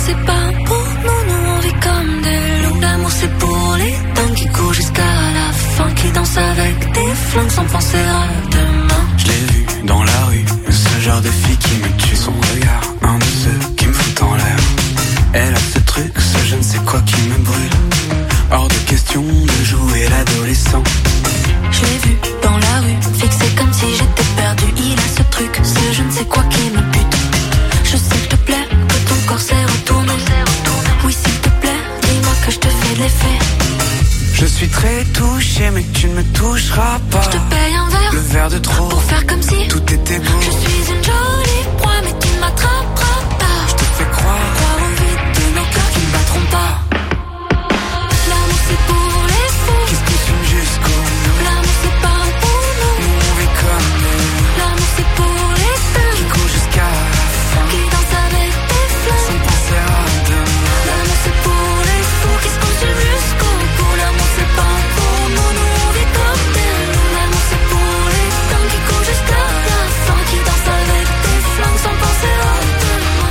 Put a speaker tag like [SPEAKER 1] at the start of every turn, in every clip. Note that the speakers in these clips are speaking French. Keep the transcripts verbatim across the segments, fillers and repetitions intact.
[SPEAKER 1] c'est pas pour nous, nous on vit comme des loups. L'amour c'est pour les dingues qui courent jusqu'à la fin, qui dansent avec des flingues sans penser à demain.
[SPEAKER 2] Je l'ai vu dans la rue, ce genre de fille qui me tue. Son regard, un de ceux qui me fout en l'air. Elle a ce truc, ce je ne sais quoi qui me brûle. Hors de question de jouer l'adolescent.
[SPEAKER 1] Je l'ai vu dans la rue, fixé comme si j'étais perdu. Il a ce truc, ce je ne sais quoi qui me bute. Je sais que te plaît, que ton corps s'est retourné. Oui s'il te plaît, dis-moi que je te fais de l'effet.
[SPEAKER 2] Je suis très touché mais tu ne me toucheras pas.
[SPEAKER 1] Je te paye un verre,
[SPEAKER 2] le verre de trop,
[SPEAKER 1] pour faire comme si
[SPEAKER 2] tout était beau.
[SPEAKER 1] Je suis une jolie proie mais tu ne m'attraperas pas.
[SPEAKER 2] Je te fais croire,
[SPEAKER 1] croire au vide de nos cœurs qui ne battront pas. L'amour c'est pour les fous
[SPEAKER 2] qui se consument jusqu'au bout.
[SPEAKER 1] L'amour c'est pas pour nous,
[SPEAKER 2] nous on vit comme nous.
[SPEAKER 1] L'amour c'est pour les deux
[SPEAKER 2] qui courent jusqu'à la fin,
[SPEAKER 1] qui dansent avec des flammes
[SPEAKER 2] sans penser à demain.
[SPEAKER 1] L'amour c'est pour les fous qui se consument jusqu'au bout. L'amour c'est pas pour nous, nous on vit comme des loups. L'amour c'est pour les dingues qui courent jusqu'à la fin, qui dansent avec des flammes sans penser à demain.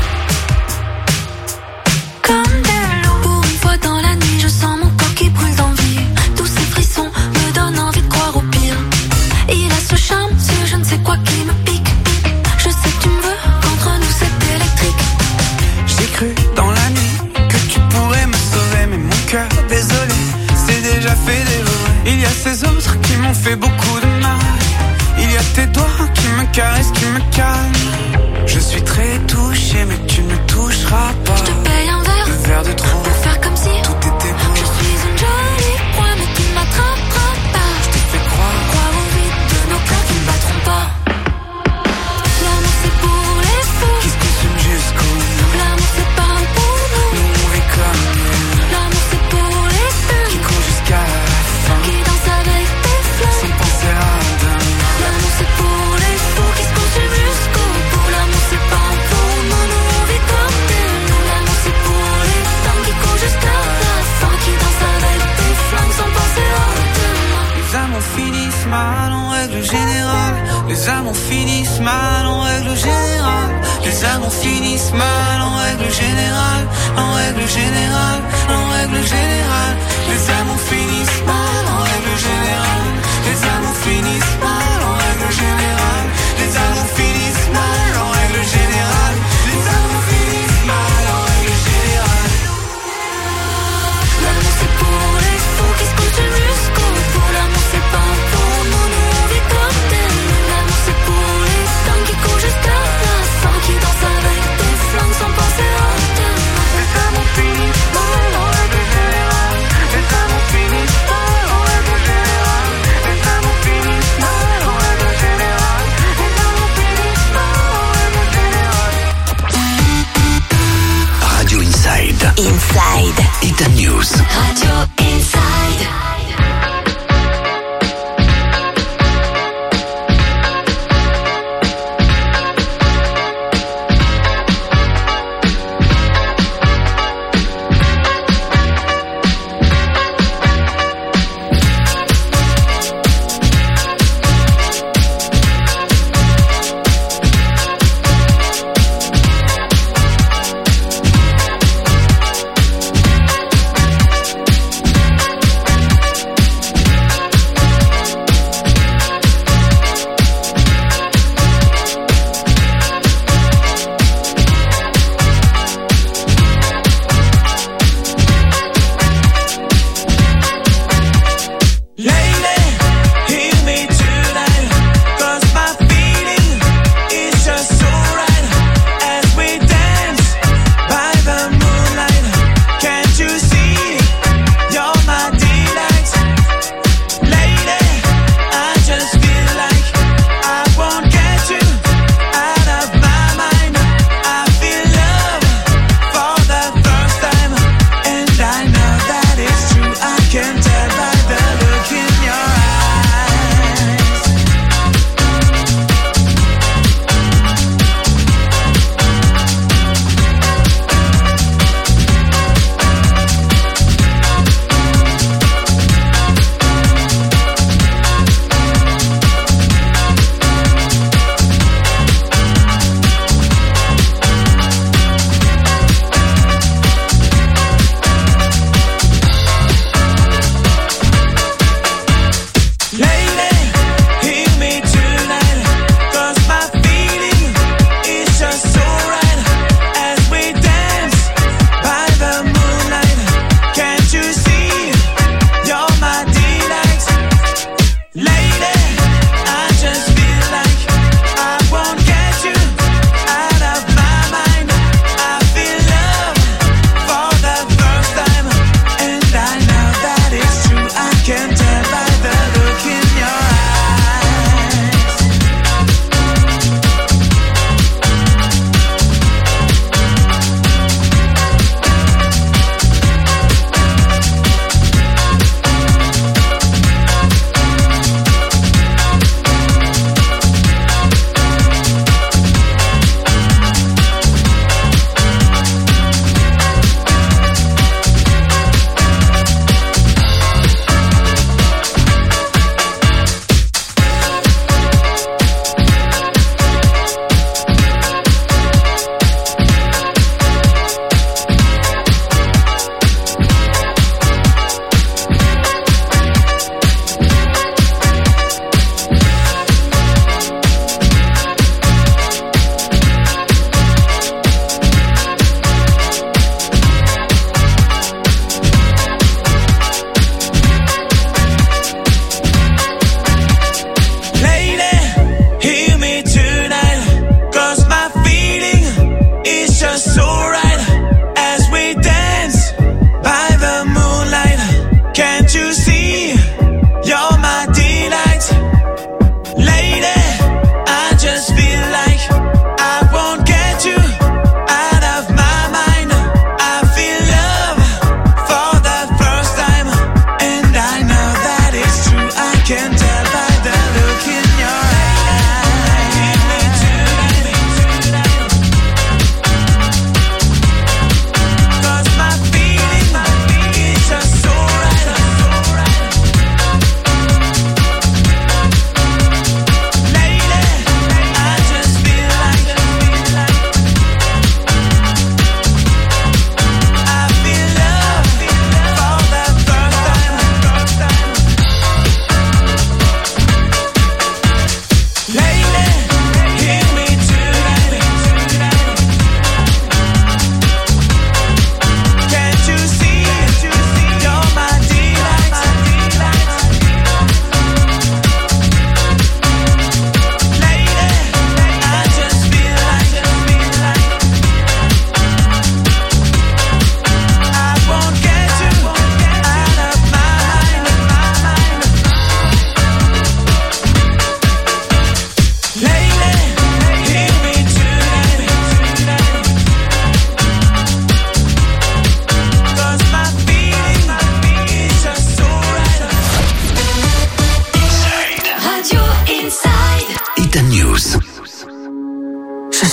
[SPEAKER 1] Comme des loups. Pour une fois dans la nuit, je sens mon corps qui brûle d'envie. Tous ces frissons me donnent envie de croire au pire. Il a ce charme, ce je ne sais quoi qui me pique. Je sais que tu me veux, qu'entre nous c'est électrique.
[SPEAKER 2] J'ai cru dans la nuit que tu pourrais me sauver, mais mon cœur, désolé, c'est déjà fait dévorer. Il y a ces autres qui m'ont fait beaucoup de mal. Il y a tes doigts qui me caressent, qui me calment. Je suis très touché mais tu ne me toucheras pas.
[SPEAKER 1] Je te paye un verre,
[SPEAKER 2] le verre de trop,
[SPEAKER 1] pour faire comme si
[SPEAKER 2] tout était beau.
[SPEAKER 1] Je suis une jolie proie mais tu ne m'attraperas pas.
[SPEAKER 2] Je te fais croire,
[SPEAKER 1] croire au vide de nos cœurs qui ne battront pas. L'amour c'est pour les fous
[SPEAKER 2] qui se consument jusqu'au bout.
[SPEAKER 1] L'amour c'est pas pour nous,
[SPEAKER 2] nous on vit comme nous.
[SPEAKER 1] L'amour c'est pour les deux
[SPEAKER 2] qui courent jusqu'à la fin,
[SPEAKER 1] qui dansent avec des flammes
[SPEAKER 2] sans penser à demain.
[SPEAKER 1] L'amour c'est pour les fous qui se consument jusqu'au bout. L'amour c'est pas pour nous, nous on vit comme des loups. L'amour c'est pour les dingues qui courent jusqu'à la fin, qui dansent avec des flammes sans penser à demain.
[SPEAKER 2] Les amours finissent mal en règle générale. Les amours finissent mal en règle générale. Les amours finissent mal en règle générale. En règle générale, en règle générale. Les amours finissent mal en règle générale. Les amours finissent mal en règle générale. Les amours finissent mal en règle générale. Les amours finissent mal en règle générale.
[SPEAKER 1] L'amour c'est pour les fous qui se consument jusqu'au bout. L'amour c'est pas pour nous, nous on vit comme des loups. L'amour c'est pour les dingues qui courent jusqu'à la fin, qui dansent avec des flammes sans penser à demain.
[SPEAKER 2] Les amours finissent mal en règle générale. Les amours finissent mal en règle générale. Les amours finissent mal en règle générale. Les amours finissent mal en règle générale. Radio Inside.
[SPEAKER 3] Inside.
[SPEAKER 2] Hit News.
[SPEAKER 3] Radio Inside.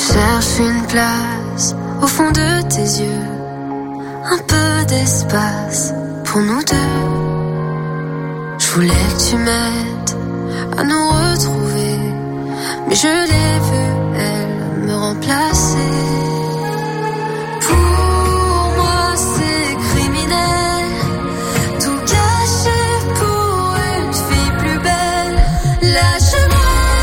[SPEAKER 1] cherche une place au fond de tes yeux, un peu d'espace pour nous deux. Je voulais que tu m'aides à nous retrouver, mais je l'ai vue, elle, me remplacer. Pour moi c'est criminel, tout gâché pour une fille plus belle. Lâche-moi.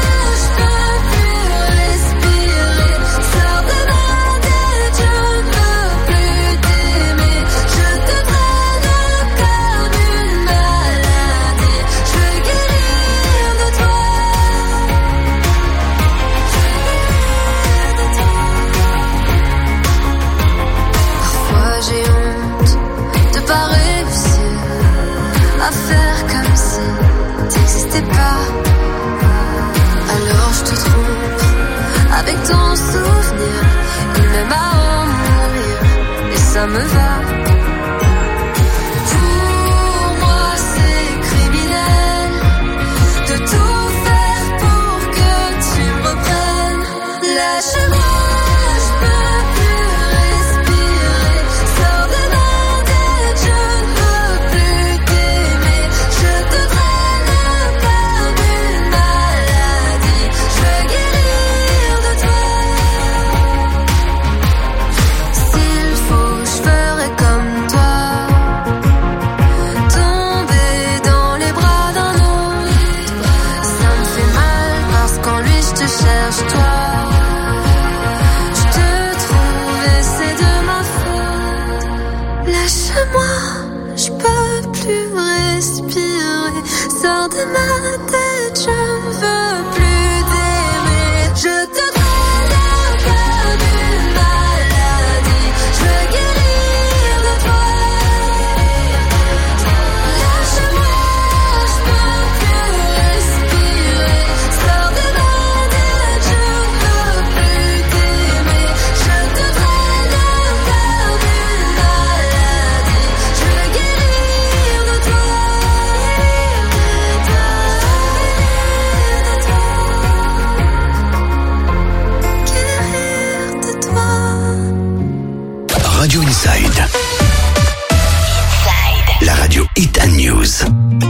[SPEAKER 1] À faire comme si t'existais pas. Alors je te trompe avec ton souvenir, et même à en mourir, et ça me va. Pour moi c'est criminel de tout faire pour que tu me reprennes. Lâche-moi. Je peux plus respirer, sors de ma tête, je ne veux plus t'aimer. Je te traîne comme une maladie, je veux guérir de toi. Lâche-moi, je peux plus respirer, sors de ma tête, je ne veux plus t'aimer. Je te traîne comme une maladie, je veux guérir de toi. Guérir de toi.
[SPEAKER 4] Radio Inside.
[SPEAKER 3] Inside.
[SPEAKER 4] La radio Hit and News.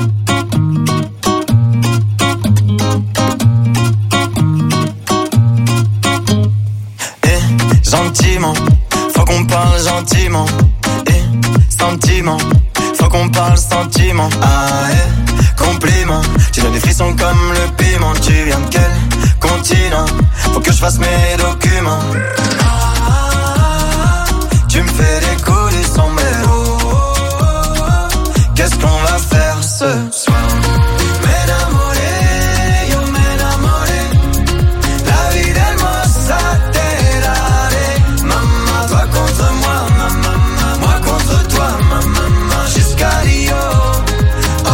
[SPEAKER 5] Eh, gentiment, faut qu'on parle gentiment. Eh, sentiment, faut qu'on parle sentiment. Ah, eh, compliment, tu donnes des frissons comme le piment. Tu viens de quel continent? Faut que je fasse mes documents. Tu me fais des coups du sombrero. Qu'est-ce qu'on va faire ce soir? M'enamoré, yo m'enamoré. La vida hermosa te daré. Maman, toi contre moi, maman, moi contre toi, maman, jusqu'à Rio. Oh, oh.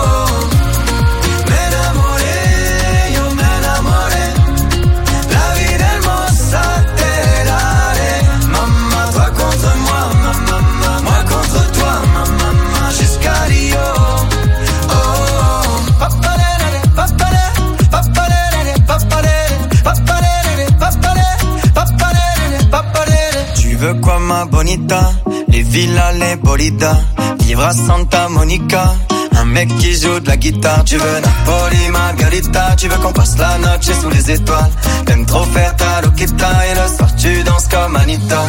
[SPEAKER 5] M'enamoré, yo m'enamoré. La vida hermosa te daré. Maman, toi contre moi, maman, moi contre toi, maman, jusqu'à Rio. Oh, papalere, papalere, papalere, papalere, papalere, papalere, papalere, papalere. Tu veux quoi ma bonita? Les villas, les bolidas, vivre à Santa Monica. Un mec qui joue de la guitare. Tu veux Napoli, Margarita. Tu veux qu'on passe la noche sous les étoiles. T'aimes trop faire ta loquita, et le soir tu danses comme Anita.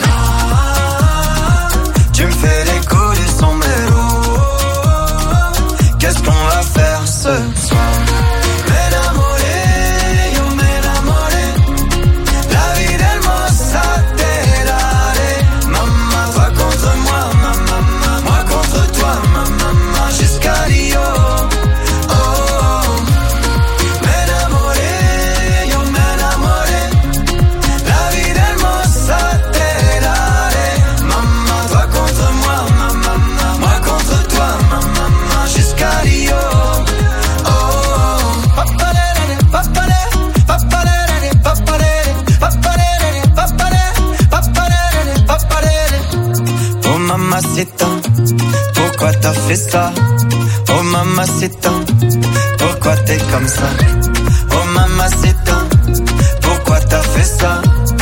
[SPEAKER 5] Tu me fais les coups du sombrero. Qu'est-ce qu'on va faire ce soir? M'enamoré, yo m'enamoré. La vida hermosa te daré. Maman, toi contre moi, maman, moi contre toi, maman, jusqu'à Rio. Oh, oh. M'enamoré, yo m'enamoré. La vida hermosa te daré. Maman, toi contre moi, maman, moi contre toi, maman, jusqu'à Rio. Oh, oh. Papalere, papalere, papalere, papalere, papalere, papalere, papalere, papalere. Oh mamacita, pourquoi t'as fait ça? Oh mamacita, pourquoi t'es comme ça? Oh mamacita, pourquoi t'as fait ça?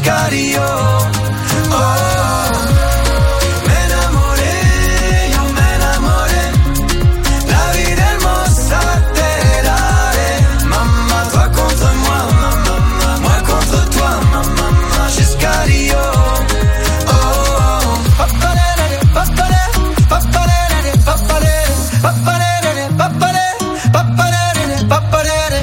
[SPEAKER 5] jusqu'à Rio. Oh, me enamoré, yo me enamoré. La vida hermosa te daré. Maman, toi contre moi, maman, moi contre toi, maman, jusqu'à Rio. Oh, papalere, papalere, papalere, papalere, papalere, papalere, papalere, papalere.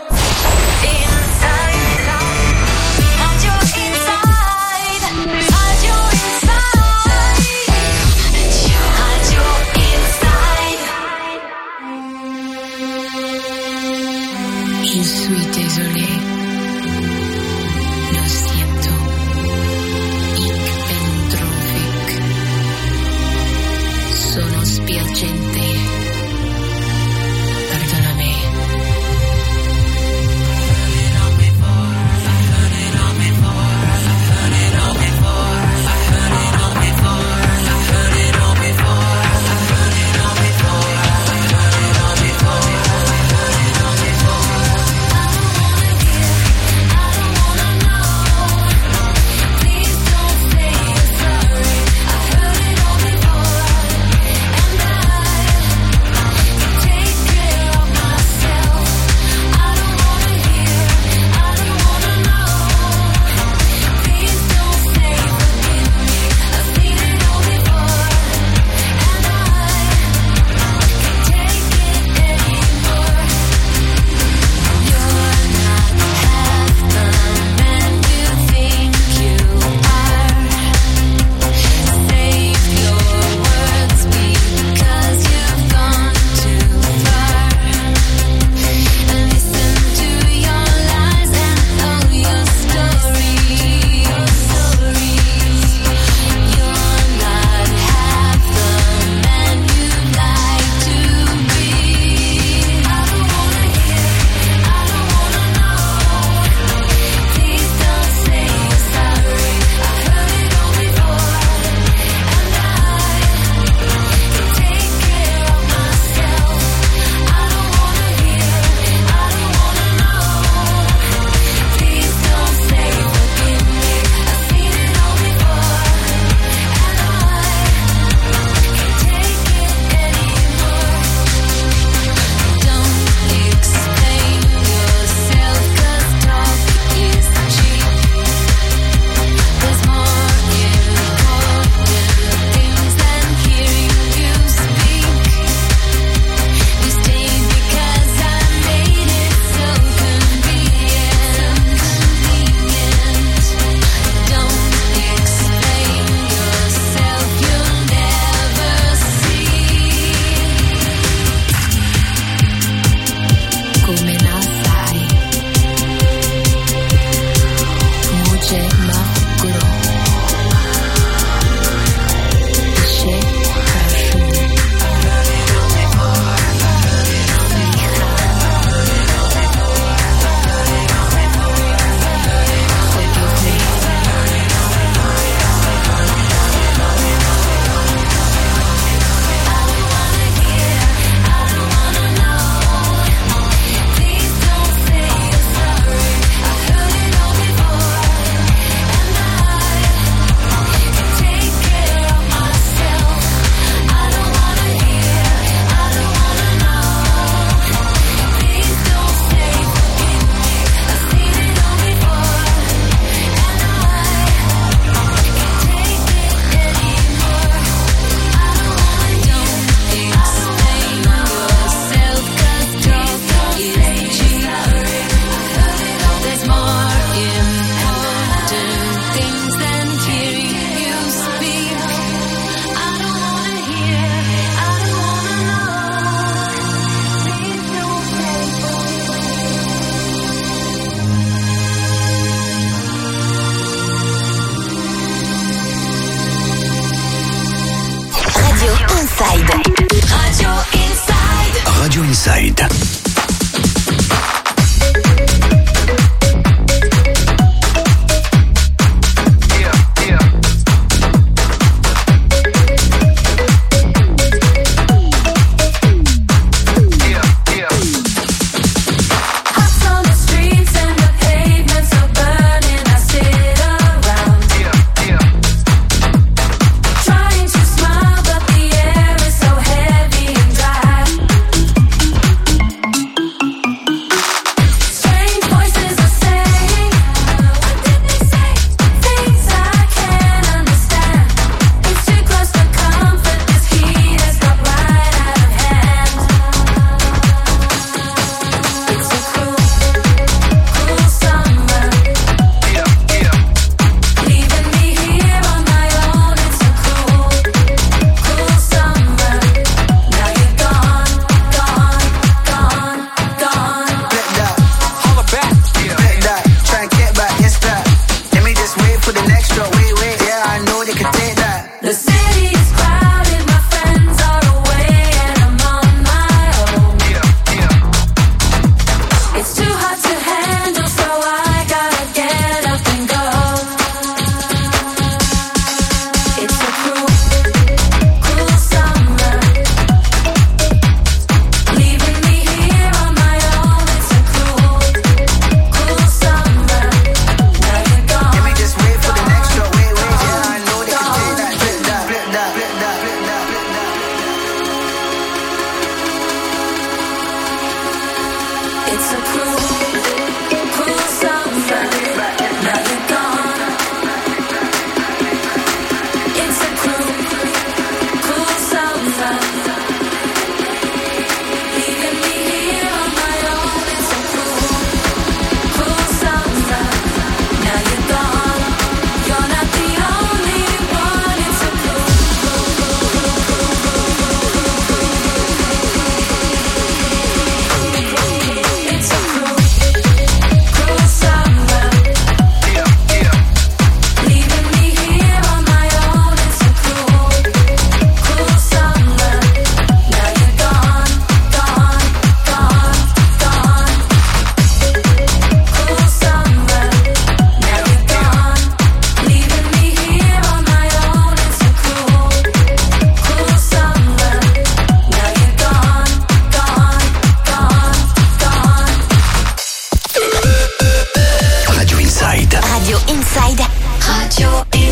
[SPEAKER 1] Je suis désolé, lo siento, ich bin traurig, sono spiacente, perdonami.
[SPEAKER 4] Radio Inside.
[SPEAKER 1] Hearts on the streets and the pavements are burning. I sit up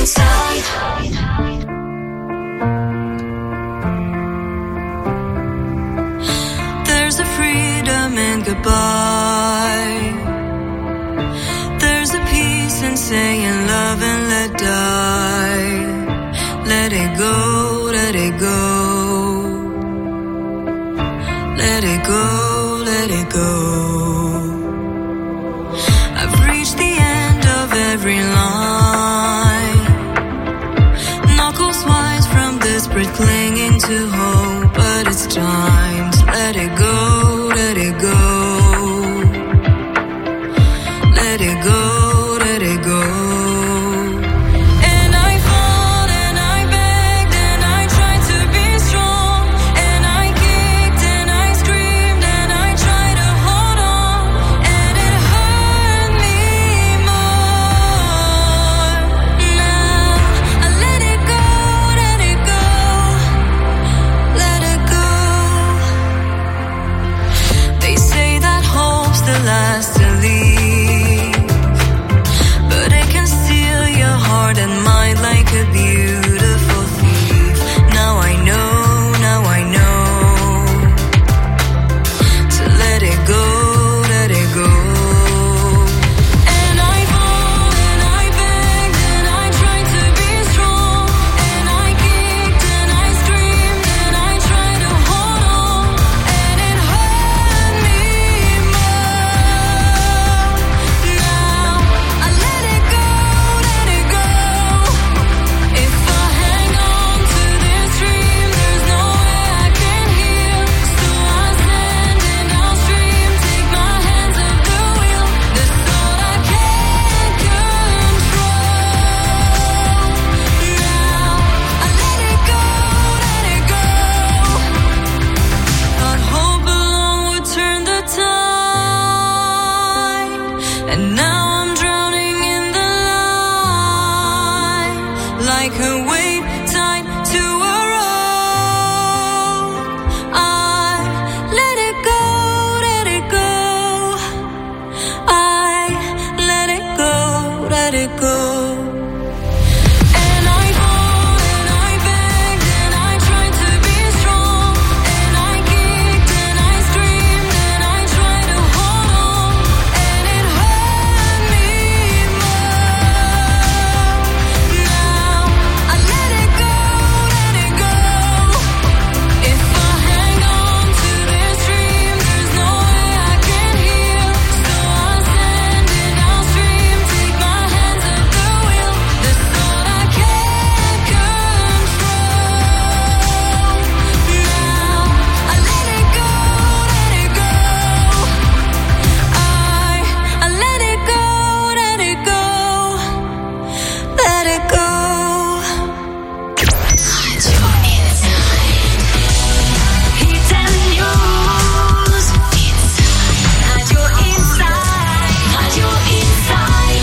[SPEAKER 3] Inside.
[SPEAKER 2] There's a freedom in goodbye. There's a peace in saying love and let die. Let it go, let it go. Let it go, let it go. I've reached the end of every line. Knuckles wise from desperate clinging to hope. But it's time to let it go, let it go. Let it go, let it go. Last to leave, but it can steal your heart and mind like a beautiful thief. Now I know, now I know to let it go, let it go. And I fought and I begged and I tried to be strong, and I kicked and I screamed and I tried to hold on, and it hurt me more. And now I'm drowning in the light, like a wave tied to a rope. I let it go, let it go. I let it go, let it go. And I fought and I begged and I tried to be strong, and I kicked and I screamed and I tried to hold on, and it hurt me more. Now I let it go, let it go. If I hang on to this dream, there's no way I can heal. So I'll stand and I'll scream, take my hands off the wheel. This thought I can't control. Now I let it go, let it go. I I let it go, let it go. Let it go.
[SPEAKER 3] Hit and news. Radio Inside. Radio Inside.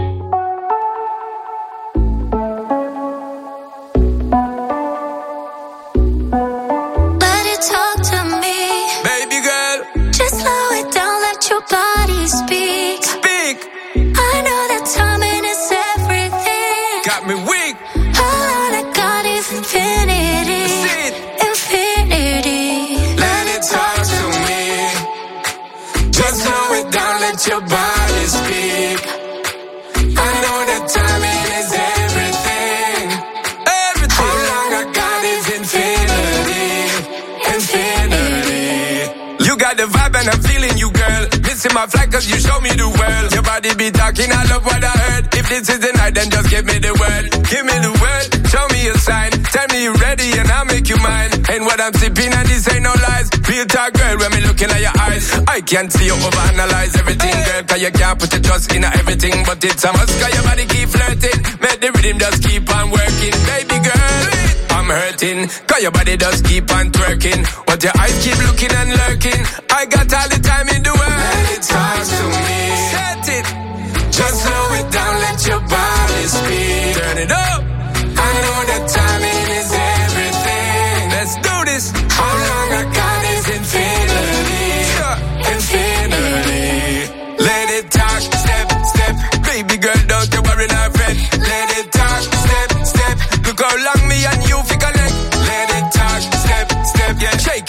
[SPEAKER 1] Let it talk to me.
[SPEAKER 5] Baby girl,
[SPEAKER 1] Just slow it down, let your body speak.
[SPEAKER 5] speak.
[SPEAKER 1] I know that timing is everything.
[SPEAKER 5] Got me weak.
[SPEAKER 1] All I got is infinity.
[SPEAKER 5] Sit.
[SPEAKER 1] Infinity.
[SPEAKER 5] Let it talk to me. Just slow it down, let your body speak. I know that timing is everything. Everything. All long I got is infinity. Infinity. You got the vibe and I'm feeling you, girl. Missing my flight cause you show me the world. Your body be talking, I love what I heard. If this is the night, then just give me the word. Give me the word, show me a sign. Tell me you're ready and I'll make you mine. Ain't what I'm sipping and this ain't no lies. Real talk, girl, when me looking at your eyes. I can't see you overanalyze everything, girl. Cause you can't put your trust in everything. But it's a must cause your body keep flirting. Make the rhythm just keep on working. Baby girl, I'm hurting. Cause your body just keep on twerking. But your eyes keep looking and lurking. I got all the time in the world. Let it talk to me. Set it. Just slow it down, let your body speak. Turn it up. I know that timing is everything. Let's do this. How long I got is infinity. Infinity. Let it talk, step, step. Baby girl, don't you worry, not fret. Let it talk, step,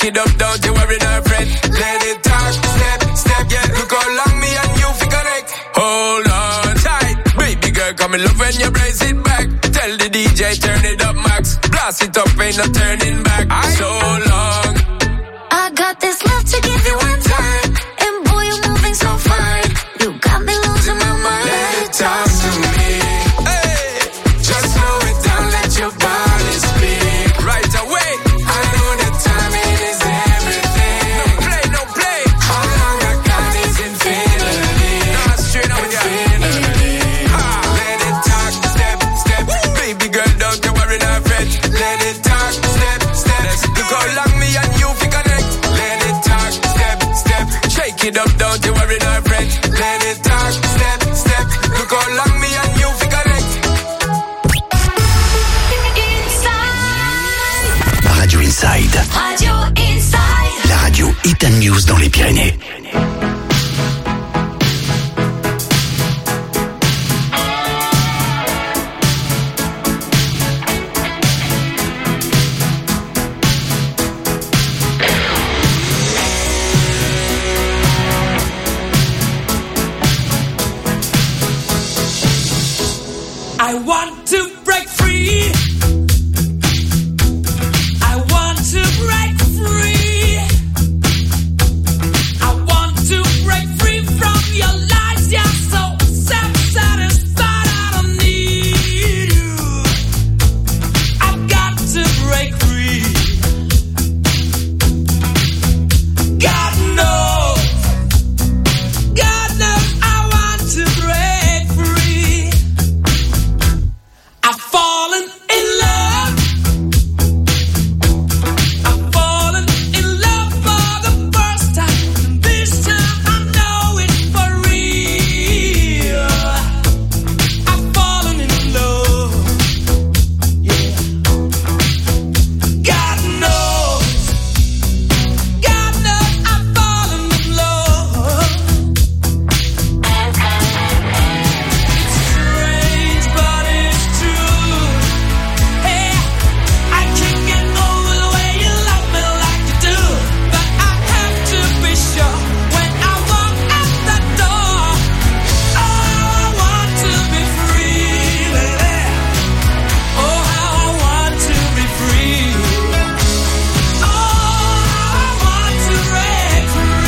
[SPEAKER 6] it up, don't you worry, no friend. Let it talk, step, step, yeah. Look how long me and you fi connect. Hold on tight, baby girl, come in love when you brace it back. Tell the D J turn it up, max. Blast it up, ain't no turning back. Aye. So long.
[SPEAKER 1] I got this love to give you one time, and boy you're moving so fine. You got me losing my mind.
[SPEAKER 6] Let it talk to me. Hey, just slow it down, let your body speak. Right away. I know that timing is everything. No play, no play. How long I got is infinity. Nah, straight up, infinity. Ha, let it talk, step, step. Baby girl, don't you worry, no fret. Let it talk, step, step. Look how long me and you fi connect. Let it talk, step, step. Shake it up, don't you worry, no fret. Let it talk, step, step. Look how long me and you fi connect.
[SPEAKER 4] Radio Inside.
[SPEAKER 3] Radio Inside.
[SPEAKER 4] La radio Hit and News dans les Pyrénées.
[SPEAKER 7] I want to break free. I want to break free. I want to break free from your lies. You're so self-satisfied. I don't need you. I've got to break free. God knows. God knows I want to break free. I've fallen in love. I've fallen in love for the first time. And this time I know it for real. I've fallen in love. Yeah. God knows. God knows I've fallen in love. Strange, but it's true. Hey, I can't get over the way you love me like you do. But I have to be sure when I walk out that door. Oh, I want to be free, baby. Oh, how I want to be free. Oh, I want to break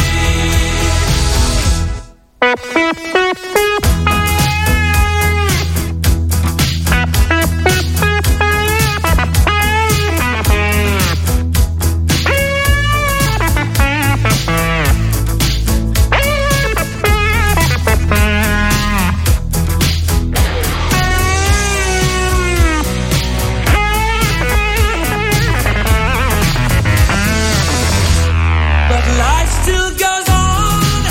[SPEAKER 7] But life still goes on.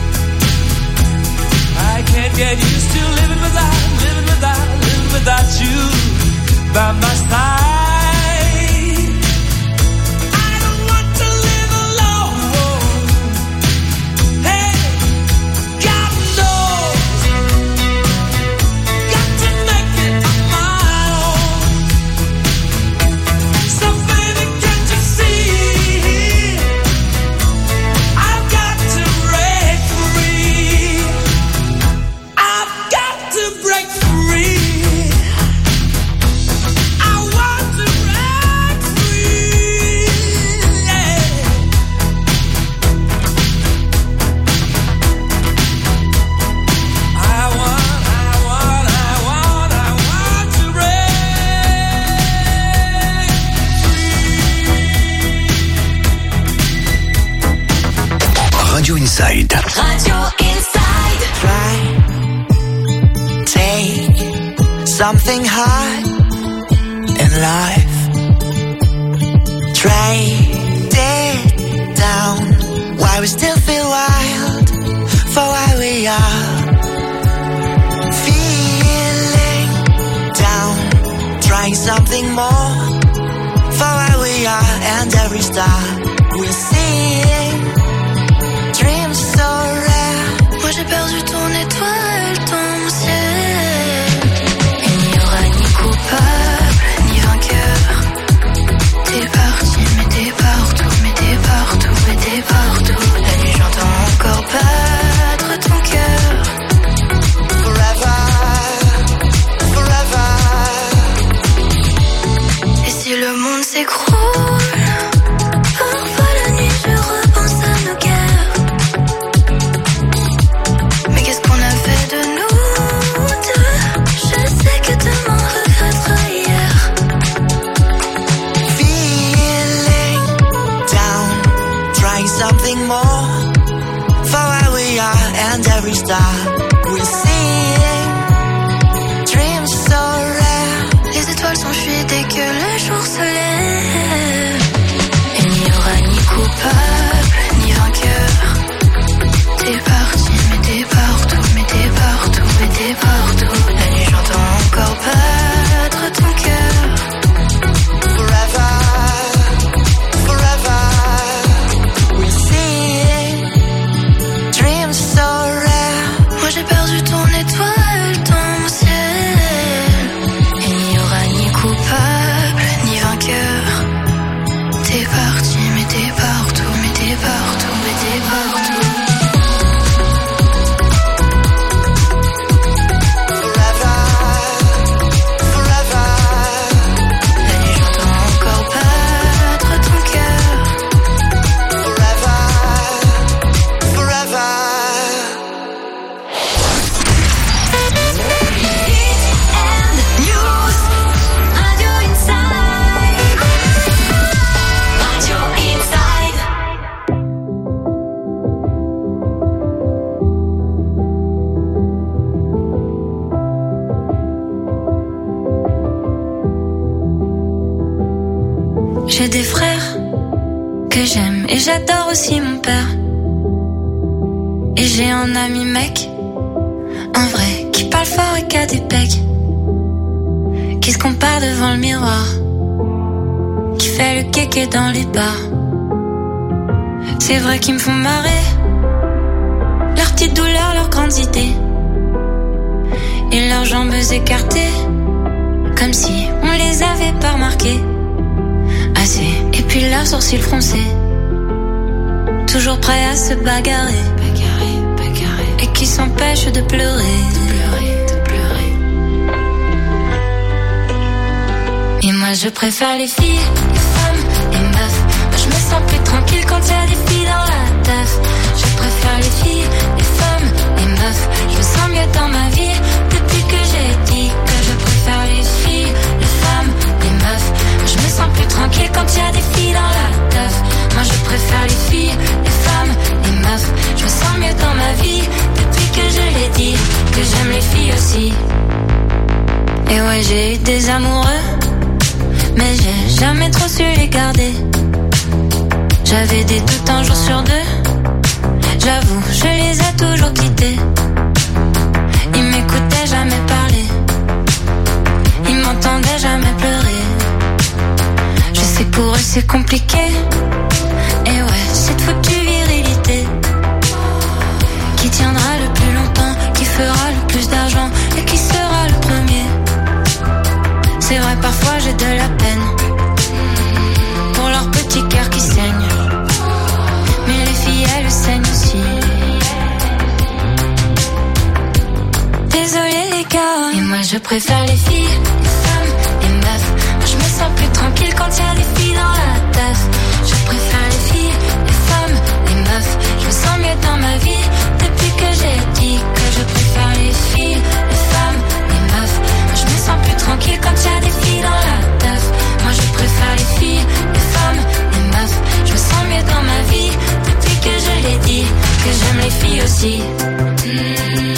[SPEAKER 7] I can't get used to living without, living without, living without you by my side. I don't want to live alone. Hey, God knows. Got to make it on my own. So baby, can't you see? I've got to break free. I've got to break free. I want to break free. Yeah. I want, I want, I want, I want to break free.
[SPEAKER 4] Radio Inside.
[SPEAKER 3] Radio Inside.
[SPEAKER 5] Try, take something hard in life. Trade it down. Why we still feel wild for why we are. Feeling down, trying something more for why we are. And every star we're seeing, dreams so rare.
[SPEAKER 1] Moi j'ai perdu ton étoile, ton ciel. Il n'y aura ni coupable, ni vainqueur. T'es parti, mais t'es pas retour, mais t'es pas s'écroule. Parfois la nuit je repense à nos guerres. Mais qu'est-ce qu'on a fait de nous deux? Je sais que demain regrettera hier.
[SPEAKER 5] Feeling down, trying something more for where we are and every star we see. Dreams so rare.
[SPEAKER 1] Les étoiles s'enfuient dès que le jour se lève. Il n'y aura ni coupable, ni vainqueur. T'es parti, mais t'es partout, mais t'es partout, mais t'es partout. La nuit j'entends encore battre ton cœur.
[SPEAKER 5] Forever, forever, we see. Dreams so rare.
[SPEAKER 1] Moi j'ai perdu ton étoile, ton ciel. Il n'y aura ni coupable, ni vainqueur. T'es parti, mais t'es partout, mais t'es partout, mais t'es partout.
[SPEAKER 5] Forever, forever,
[SPEAKER 1] La nuit j'entends encore battre ton cœur.
[SPEAKER 5] forever, forever.
[SPEAKER 3] News. Radio Inside. Radio Inside.
[SPEAKER 1] J'ai des frères que j'aime et j'adore aussi mon père. Et j'ai un ami mec, un vrai, qui parle fort et qui a des pecs, qui se compare devant le miroir, qui fait le kéké dans les bars. C'est vrai qu'ils me font marrer, leurs petites douleurs, leurs grandes idées, et leurs jambes écartées, comme si on les avait pas remarquées. Assez, et puis leurs sourcils froncés, toujours prêts à se bagarrer, bagarrer, bagarrer, et qui s'empêchent de pleurer, de pleurer, de pleurer. Et moi je préfère les filles, les femmes, les meufs. Moi je me sens plus tranquille quand y a des filles dans la teuf. Je préfère les filles, les femmes, les meufs. Je me sens mieux dans ma vie depuis que j'ai dit que je préfère les filles, les femmes, les meufs. Je me sens plus tranquille quand y a des filles dans la teuf. Moi je préfère les filles, les femmes, les meufs. Je me sens mieux dans ma vie depuis que je l'ai dit, que j'aime les filles aussi. Et ouais, j'ai eu des amoureux, mais j'ai jamais trop su les garder. J'avais des doutes un jour sur deux, j'avoue, je les ai toujours quittés. Ils m'écoutaient jamais parler, ils m'entendaient jamais pleurer. Je sais que pour eux c'est compliqué, et ouais, cette foutue virilité qui tiendra le plus longtemps, qui fera le plus d'argent et qui sera le premier. C'est vrai, parfois j'ai de la peine pour leur petit cœur qui saigne, mais les filles elles saignent aussi. Désolé les gars, et moi je préfère les filles, les femmes, les meufs. Moi je me sens plus tranquille quand y a des filles dans la teuf. Je préfère les filles, les femmes, les meufs. Je me sens mieux dans ma vie depuis que j'ai dit que je préfère les filles, les femmes, les meufs. Moi je me sens plus tranquille quand y a des filles dans la teuf. Moi je préfère les filles, les femmes, les meufs. Je me sens mieux dans ma vie depuis que je l'ai dit, que j'aime les filles aussi. Mmh.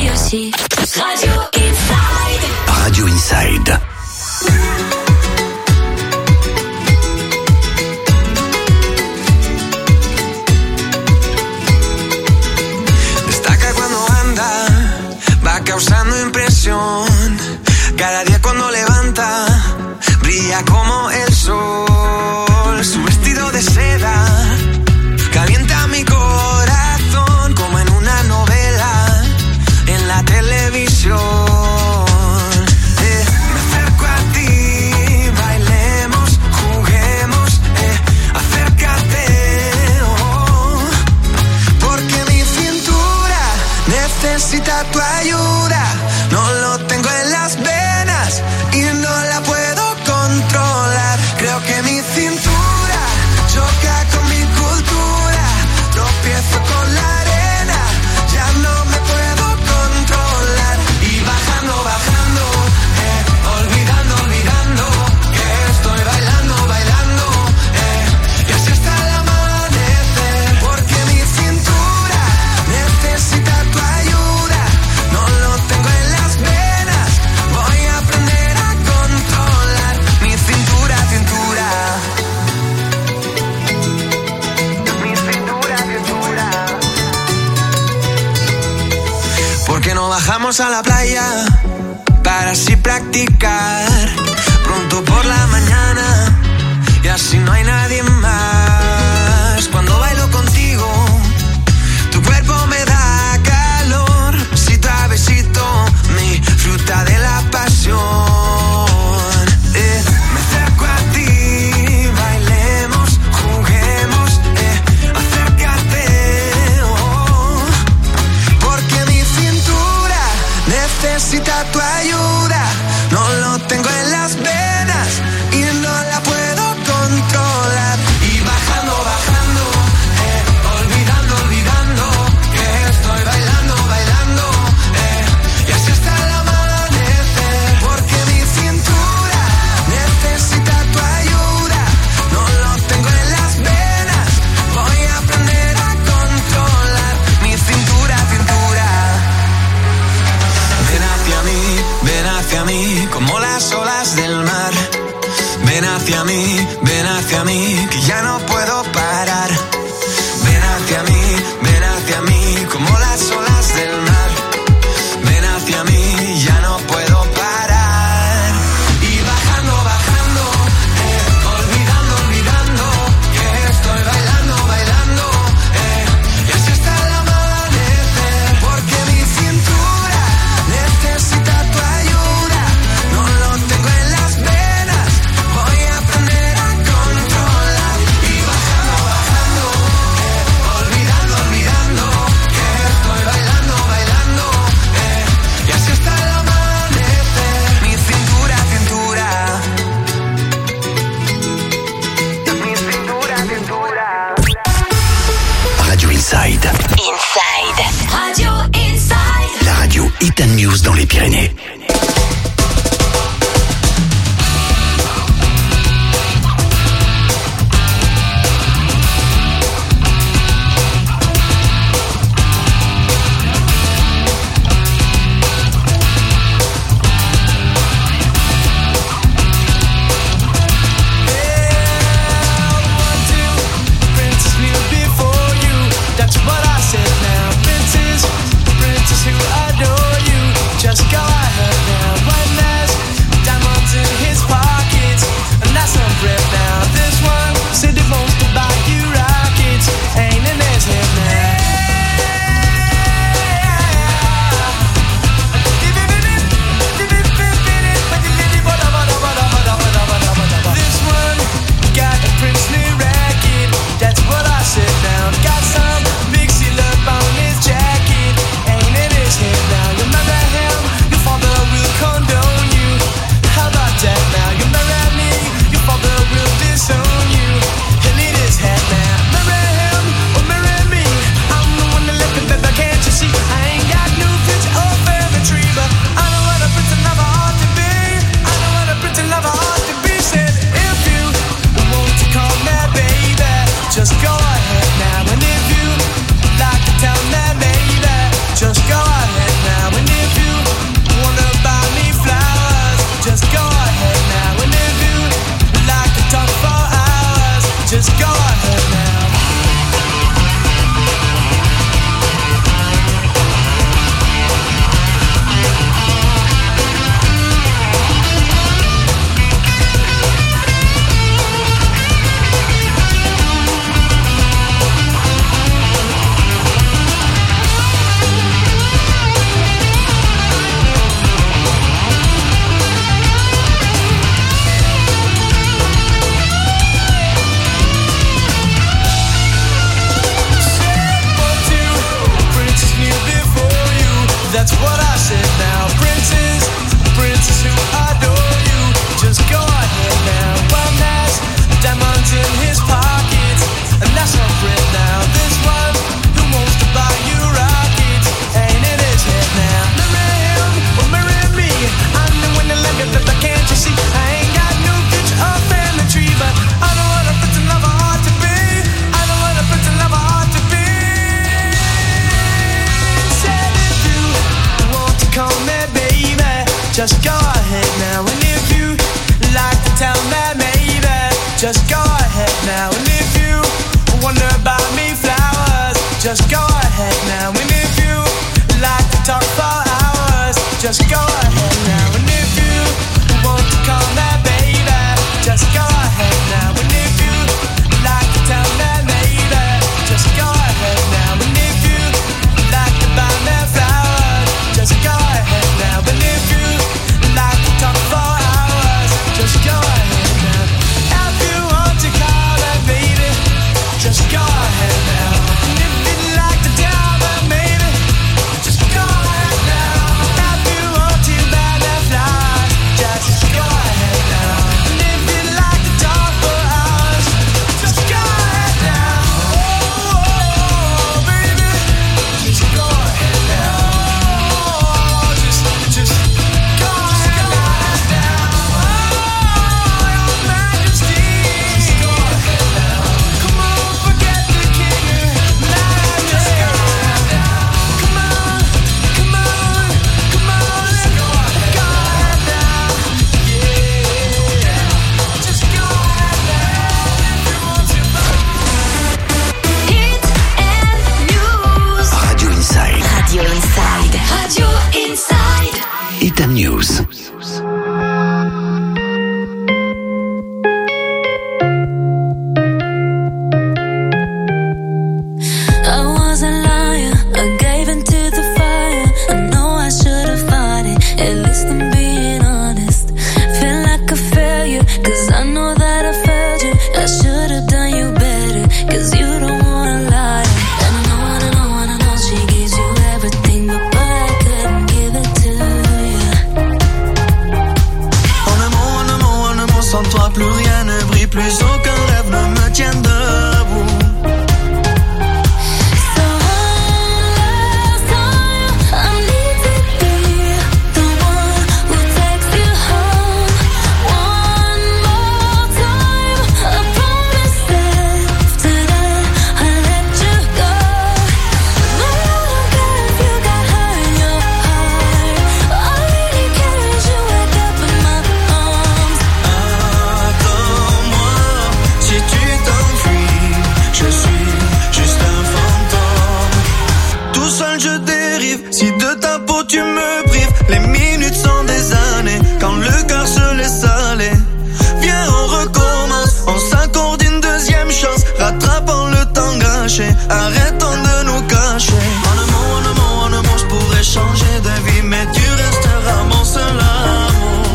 [SPEAKER 3] Radio Inside.
[SPEAKER 4] Radio Inside.
[SPEAKER 5] necesita tu ayuda. No lo tengo en las venas y no la puedo controlar. Creo que mi cintura choca con mi cultura. Tropiezo con la arena, ya no me puedo controlar. Y bajando, bajando, eh, olvidando, olvidando, que estoy bailando, bailando, eh, y así hasta el amanecer. Porque mi cintura necesita tu ayuda. No lo tengo en las venas, voy a aprender a controlar mi cintura, cintura. Mi cintura, cintura. ¿Por qué no bajamos a la playa para así practicar pronto por la mañana y así no hay nadie más? Cuando bailo contigo, tu cuerpo me da calor. Besito a besito, mi fruta de la pasión. Eh, me acerco a ti, bailemos, juguemos, eh, acércate, oh, porque mi cintura necesita tu ayuda. No lo tengo en las venas y no la puedo controlar. Y bajando, bajando, eh, olvidando, olvidando, que estoy bailando, bailando, eh, y así hasta el amanecer. Porque mi cintura necesita tu ayuda. No lo tengo en las venas, voy a aprender a controlar mi cintura, cintura. Ven hacia mí, ven hacia mí, como las olas del mar. Ven hacia mí, ven hacia mí, que ya no puedo parar. Ven hacia mí, ven hacia mí, como las olas del mar. Ven hacia mí, ya no puedo parar. Y bajando, bajando, eh, olvidando, olvidando, que estoy bailando, bailando, eh, y así hasta el amanecer. Porque mi cintura necesita tu ayuda. No lo tengo en las venas, voy a aprender a controlar. Y bajando, bajando, eh, olvidando, olvidando, que estoy bailando, bailando, eh, y así hasta el amanecer. Mi cintura, cintura. Mi cintura, cintura.
[SPEAKER 4] Radio Inside.
[SPEAKER 3] Inside. Radio Inside.
[SPEAKER 4] La radio Hit and News dans les Pyrénées.
[SPEAKER 5] Princess knew before you, that's what I said now. Princess, princess who adore you, just go ahead now. One last diamonds in his pockets, and that's some bread now. This one said he wants to buy you rockets, ain't in his head now. This one got a princely racket, that's what I said now. Got some big seal up on his jacket, ain't in his head now. You marry him, your father will condone you. How about that now? You marry me, your father will disown you. He'll eat his head now. Marry him or marry me, I'm the one that left him, baby, can't you see? I ain't got no pitch or fairy tree, but I know what a prince and lover ought to be. I know what a prince and lover ought to be. Said if you want to call me baby, just go ahead now. And if you like to tell me baby, just go ahead now. And if you wanna buy me flowers, just go ahead now. And if you like to talk for hours, just go ahead now. just go ahead now. And if you like to talk for hours, just go ahead now. And if you want to call me baby, just go ahead now. And if you like to tell me maybe, just go ahead now. And if you like to buy me flowers, just go ahead now. And if you like to talk for hours, just go ahead now. If you want to call me baby, just go ahead now. And if you'd like to tell me maybe, just go ahead now. If you want to buy me flowers, just go ahead now. And if you'd like to talk for hours, just go ahead now. Oh, baby, just go ahead now. Just, just go ahead now. Oh, your Majesty, just go ahead now. Come on, forget the king. Now just go ahead now. Come on, come on, come on, just go ahead, go ahead now. Yeah, just go ahead now. If you want to.
[SPEAKER 1] Hit and News.
[SPEAKER 4] Radio Inside.
[SPEAKER 3] Radio Inside.
[SPEAKER 1] Radio Inside.
[SPEAKER 4] Hit and News.
[SPEAKER 1] I was a liar, I gave into the fire. I know I should have fought it, at least I'm being honest. Feel like a failure, cause I know that I failed you. I should have done you better, cause you don't wanna lie. And I know, and I know, and I know she gives you everything, but boy, I couldn't give it to you.
[SPEAKER 5] En un mot, en un mot, en un mot, sans toi plus rien ne brille, plus aucun rêve ne me tient debout.
[SPEAKER 1] So one last time, I need to be the one who takes you home. One more time, I promise that today I let you go. No, I don't care if you got hurt in your heart. All I really care is you wake up in my arms.
[SPEAKER 5] Attends-moi, si tu t'enfuis, je suis juste un fantôme. Tout seul je dérive, si de ta peau tu me prives. Les minutes sont des années, quand le cœur se laisse aller. Viens on recommence, on s'accorde une deuxième chance. Rattrapons le temps gâché, arrêtons de nous cacher. En un mot, en un mot, en un mot, je pourrais changer de vie, mais tu resteras mon seul amour.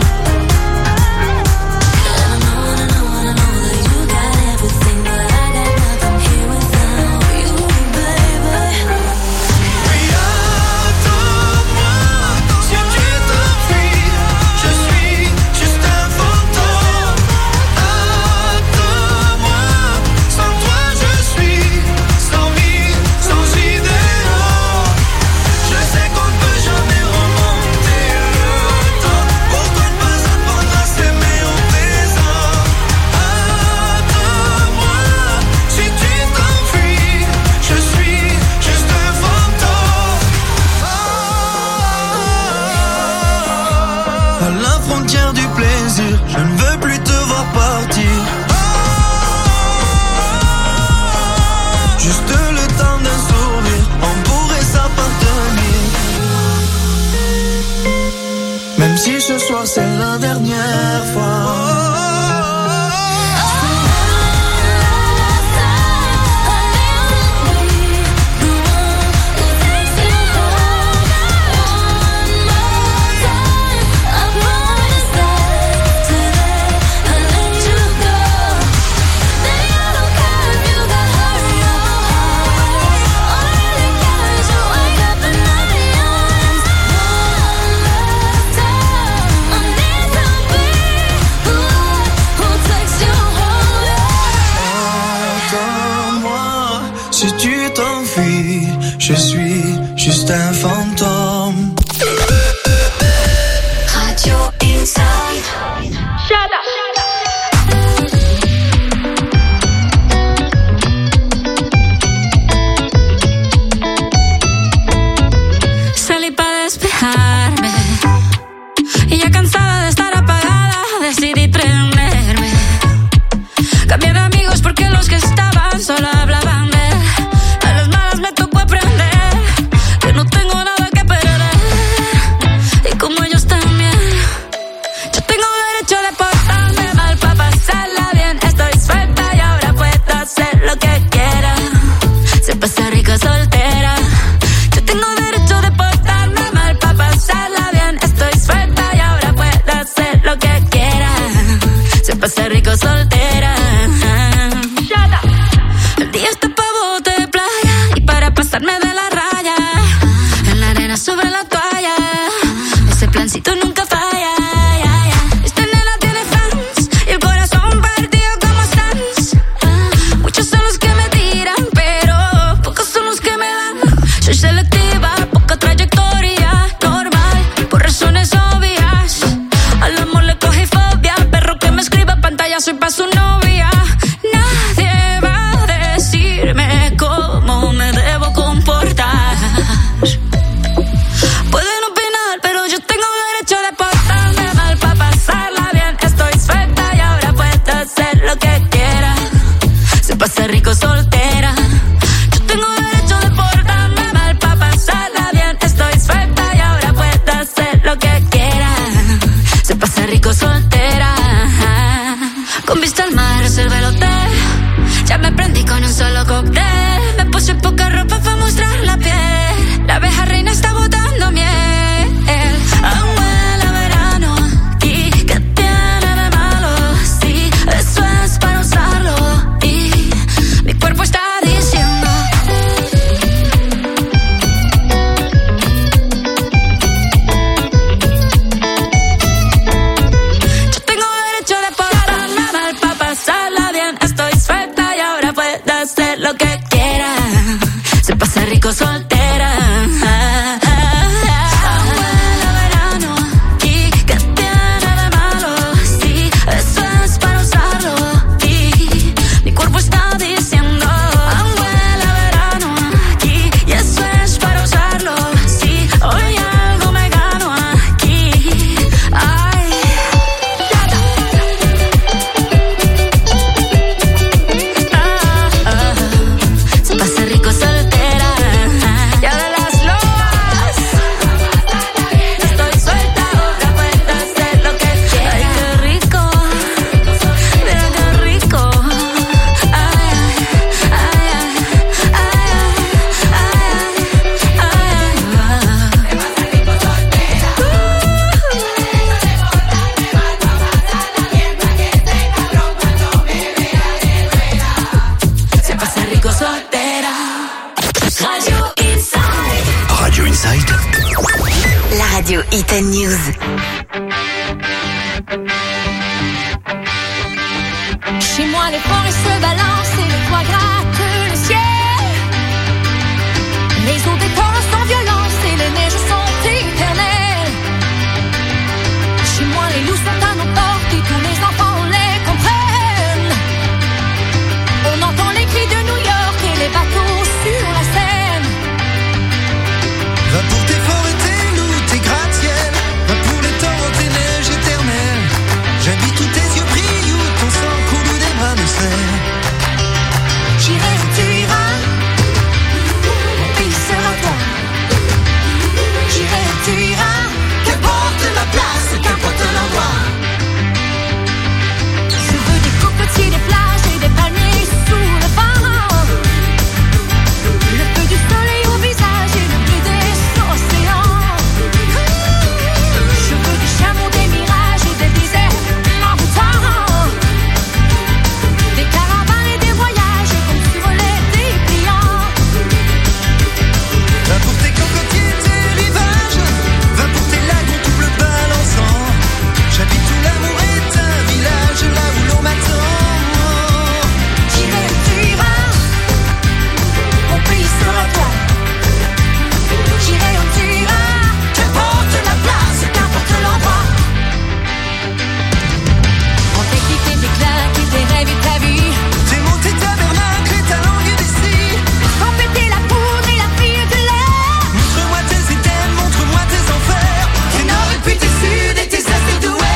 [SPEAKER 1] And I know, and I know, and I know that you got everything, but I got nothing here without you, baby.
[SPEAKER 5] Oui, attends-moi, si tu t'enfuis, je suis juste un fantôme. Attends-moi, sans toi je suis sans vie, sans idéal. Je sais qu'on ne peut jamais remonter le temps. Pourquoi ne pas apprendre à s'aimer au présent? Attends-moi, si tu t'enfuis, je suis juste un fantôme. À la frontière du plaisir, je ne veux plus te voir partir. Juste le temps d'un sourire, on pourrait s'appartenir. Même si ce soir c'est la dernière fois. Attends-moi, si tu t'enfuis, je suis juste un fantôme.
[SPEAKER 1] Radio Inside.
[SPEAKER 3] Shut up.
[SPEAKER 1] Salí para despejarme y ya cansada de estar apagada decidí prenderme. Cambié de amigos porque los que estaban solo hablaban de él. A las malas me tocó Se pasa rico soltera. Abuela verano, ¿y qué tiene de malo? Sí, eso es para usarlo. Y mi cuerpo está diciendo, abuela verano, aquí, y eso es para usarlo. Sí, hoy algo me gano aquí. Ay. Ah, ah. Se pasa rico soltera. Y ahora las lobas. Estoy suelta, ahora puedo hacer lo que quiera. Ay, qué rico. Mira qué rico. Ay, ay, ay, ay, ay, ay. Se pasa rico soltera. Radio Inside.
[SPEAKER 4] Radio Inside.
[SPEAKER 3] La radio Hit News.
[SPEAKER 1] Chez moi, les forêts se balancent et le toit gratte le ciel. Les eaux des torrents sont violentes et les neiges sont éternelles. Chez moi, les loups sont à nos portes et tous les enfants les comprennent. On entend les cris de New York et les bateaux sur la Seine.
[SPEAKER 5] Va pour tes forêts, tes loups, tes gratte-ciel. Va pour les torrents, tes neiges éternelles. J'habite où tes yeux brillent, où ton sang coule, où des bras me serrent.
[SPEAKER 1] J'irai où tu iras, mon pays sera toi. J'irai où tu iras,
[SPEAKER 5] Qu'importe la place, qu'importe l'endroit.
[SPEAKER 1] je veux des cocotiers, des plages et des palmiers sous le vent. Le feu du soleil au visage et le bleu des océans. Je veux des chameaux, des mirages et des déserts envoûtants. Des caravanes et des voyages comme sur les dépliants.
[SPEAKER 5] Va pour tes cocotiers, tes rivages. Va pour tes lagons tout bleu balançant. J'habite où l'amour est un village, là où l'on m'attend.
[SPEAKER 1] J'irai où tu iras, mon pays sera toi. J'irai où tu iras,
[SPEAKER 5] Qu'importe la place,
[SPEAKER 1] qu'importe l'endroit. On t'équipe et des claques et des rêves et ta vie.
[SPEAKER 5] tes mots, tes tabernacles et ta langue d'ici.
[SPEAKER 1] Sans péter la poudre et la fille de l'air.
[SPEAKER 5] Montre-moi tes items, montre-moi tes enfers. Tes nord et puis tes sud et tes est et d'ouest.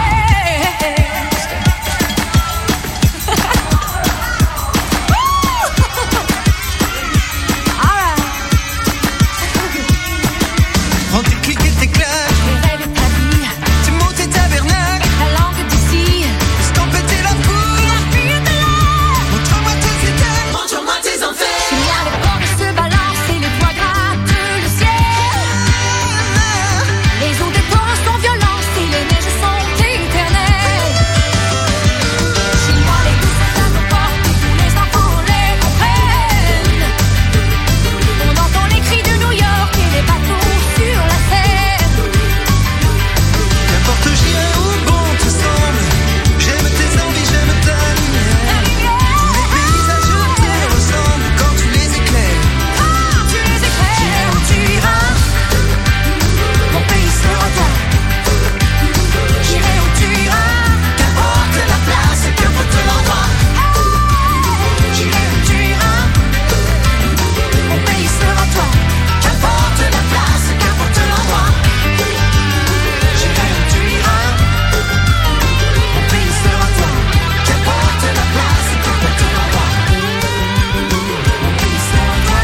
[SPEAKER 5] Prends tes clics et tes claques,
[SPEAKER 1] Les rêves et ta vie,
[SPEAKER 5] tes mots, tes tabernacles.
[SPEAKER 1] la langue d'ici.
[SPEAKER 5] Sans péter la foule.
[SPEAKER 1] La fille de l'air.
[SPEAKER 5] Montre-moi tes items, montre-moi tes enfers.
[SPEAKER 1] Chez moi, les forêts se balancent et les toits grattent le ciel. Les eaux des torrents sont violentes et les neiges sont éternelles. Chez moi, les loups sont à nos portes et tous les enfants les comprennent. On entend les cris de New York et les bateaux sur la Seine.
[SPEAKER 5] N'importe j'irai où bon te semble. J'aime tes envies, j'aime ta lumière. Tous les paysages te ressemblent quand tu les éclaires.
[SPEAKER 1] Ah, tu les éclaires, où tu iras, mon pays sera toi. J'irai où tu iras,
[SPEAKER 5] Qu'importe la place, qu'importe l'endroit.
[SPEAKER 1] j'irai où tu iras, mon pays sera toi.
[SPEAKER 5] Qu'importe la place, qu'importe l'endroit.
[SPEAKER 1] J'irai où tu iras, mon pays sera toi.
[SPEAKER 5] Qu'importe la place, qu'importe l'endroit.
[SPEAKER 1] Mon pays sera toi.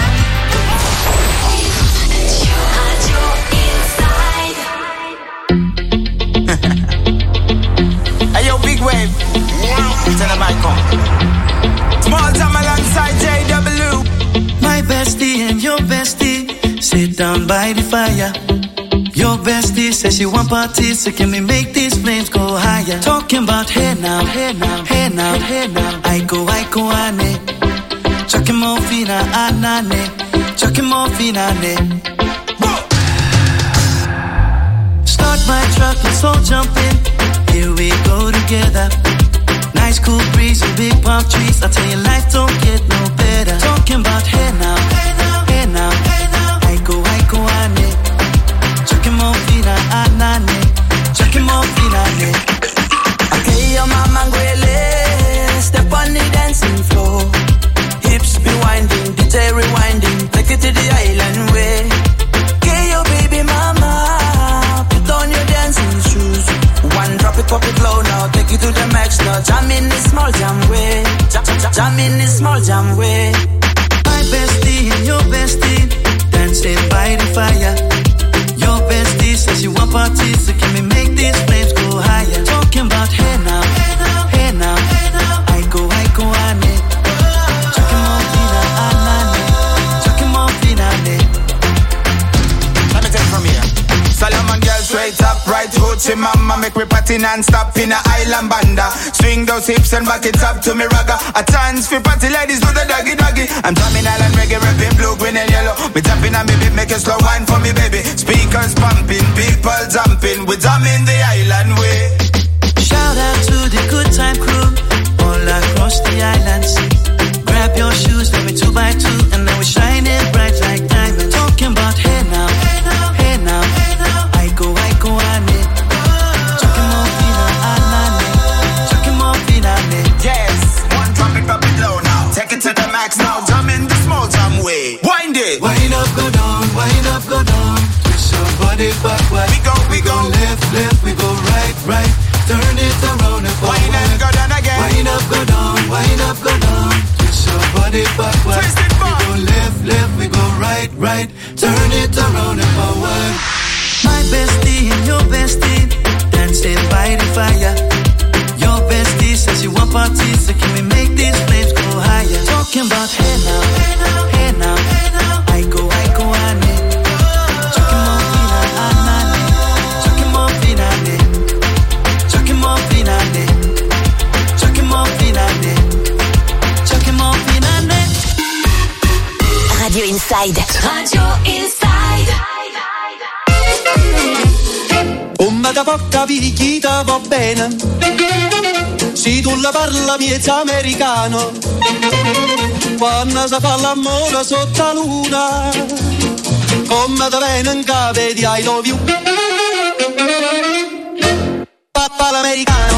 [SPEAKER 1] Radio Inside.
[SPEAKER 5] Hey yo, big wave. Tell them I come. Small time alongside J W. My bestie and your bestie sit down by the fire. Your bestie says she want parties, so can we make these flames go higher? Talking about hey now, hey now, hey now, hey now. I go, I go, ane. Chucking more fina, anane. Chucking more fina, ne. Start my truck, let's all jump in. Here we go together. Nice cool breeze and big palm trees. I tell you, life don't get no better. Talking about hey now, hey now.
[SPEAKER 2] small jam way. My bestie and your bestie dancing by the fire. Your bestie says you want parties, so can we make these flames go higher? Talking about hey now, hey now, hey now, hey now. I go, I go, I need. Talking more fina, anane. Talking more fina,
[SPEAKER 5] let me take from here. Solomon girl straight up, right hoochie mama. Make me party non-stop in a island banda. Swing those hips and back it up to me ragga. A chance for party ladies do the doggy doggy. I'm drumming island reggae, rapping blue, green and yellow. We jumping on me beat, make a slow wine for me baby. Speakers pumping, people jumping. We drumming the island way.
[SPEAKER 2] Shout out to the good time crew all across the islands. Grab your shoes, let me two by two, and then we shine it bright like diamonds. Talking about hey now, hey now, hey now, hey now. I go, I go, I need. Talking more fina, anane. Talking more fina,
[SPEAKER 5] yes, one drop it, drop it low now. Take it to the max now. Jump in the small jam way. Wind it.
[SPEAKER 2] Wind up, go down, wind up, go down. Twist your body backward.
[SPEAKER 5] We go, we go.
[SPEAKER 2] Left, left, we go right, right. Turn it around and forward.
[SPEAKER 5] Wind up, go down again.
[SPEAKER 2] Wind up, go down, wind up, go down. Twist your body backward.
[SPEAKER 5] Twist it back.
[SPEAKER 2] We go left, left, we go right, right. Turn it around and forward. My bestie and your bestie dancing by the fire. Your bestie says you want parties, so can we make these flames go higher? Talking about hey now, hey now, hey now, hey now. I go, I go, I need. Talking more fina, anane. Talking more fina, talking more fina, talking more fina, talking more fina.
[SPEAKER 3] Radio Inside.
[SPEAKER 1] Radio Inside.
[SPEAKER 8] Come da porta picchita va bene, se tu la parla miezza americano, quando si fa l'amore sotto la luna, come da bene in capo di I love you, papà l'americano.